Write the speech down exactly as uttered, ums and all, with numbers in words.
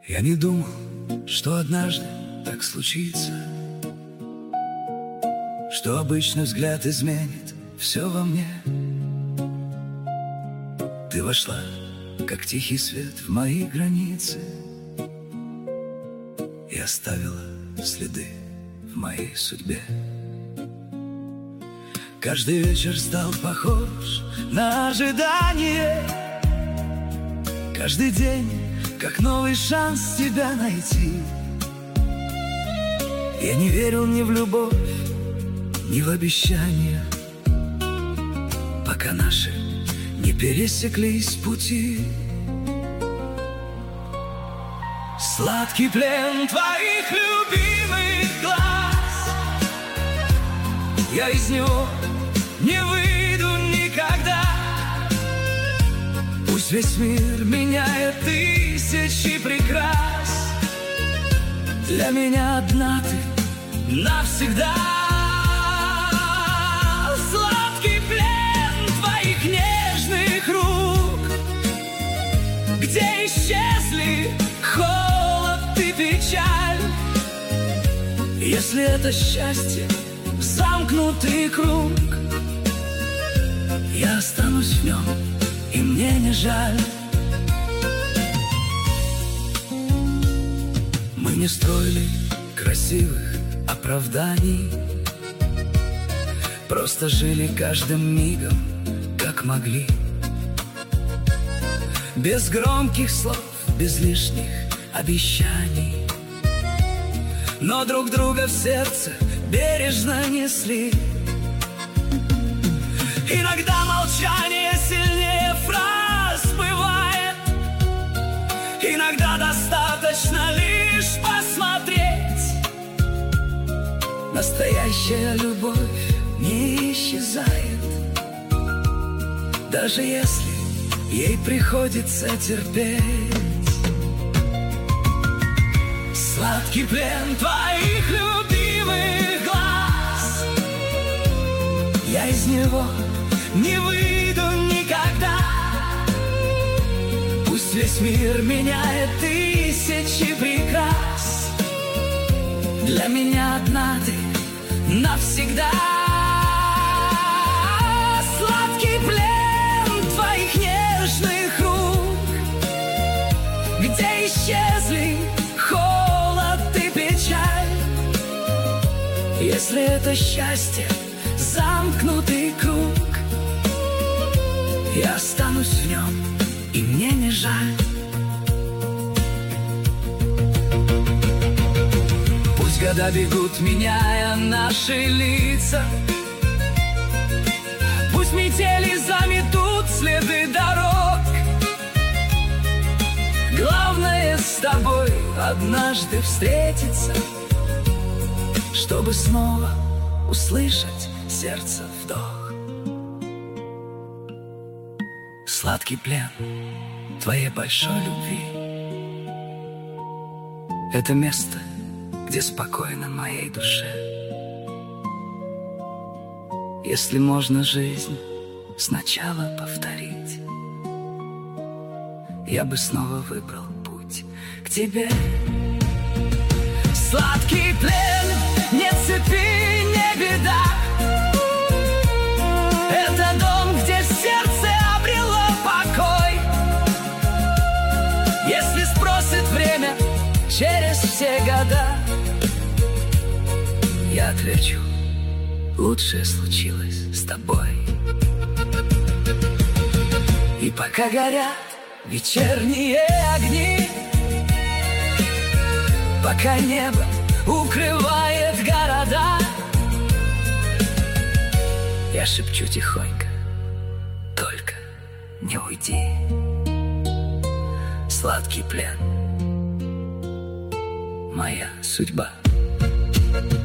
Я не думал, что однажды так случится, что обычный взгляд изменит все во мне. Ты вошла, как тихий свет, в мои границы и оставила следы в моей судьбе. Каждый вечер стал похож на ожидание, каждый день как новый шанс тебя найти. Я не верил ни в любовь, ни в обещания, пока наши не пересеклись пути. Сладкий плен твоих любимых глаз, я из него не выйду никогда. Пусть весь мир меняет тысячи прекрас, для меня одна ты навсегда. Сладкий плен твоих нежных рук, где исчезли холод и печаль. Если это счастье, замкнутый круг, я останусь в нем, и мне не жаль. Мы не строили красивых оправданий, просто жили каждым мигом, как могли. Без громких слов, без лишних обещаний, но друг друга в сердце бережно несли. Иногда молчание сильнее фраз бывает, иногда достаточно лишь посмотреть. Настоящая любовь не исчезает, даже если ей приходится терпеть. Сладкий плен твоих любимых глаз, я из него не выйду никогда. Пусть весь мир меняет тысячи прекрас, для меня одна ты навсегда. Сладкий плен твоих нежных рук, где исчезли холод и печаль. Если это счастье, замкнутый круг, я останусь в нем, и мне не жаль. Пусть года бегут, меняя наши лица, пусть метели заметут следы дорог. Главное с тобой однажды встретиться, чтобы снова услышать сердце вдох. Сладкий плен твоей большой любви — это место, где спокойно моей душе. Если можно жизнь сначала повторить, я бы снова выбрал путь к тебе. Сладкий плен, нет цепи, не беда, это дом, где сердце обрело покой. Если спросит время через все года, я отвечу: лучшее случилось с тобой. И пока горят вечерние огни, пока небо укрывает города, я шепчу тихонько: только не уйди. Сладкий плен — моя судьба.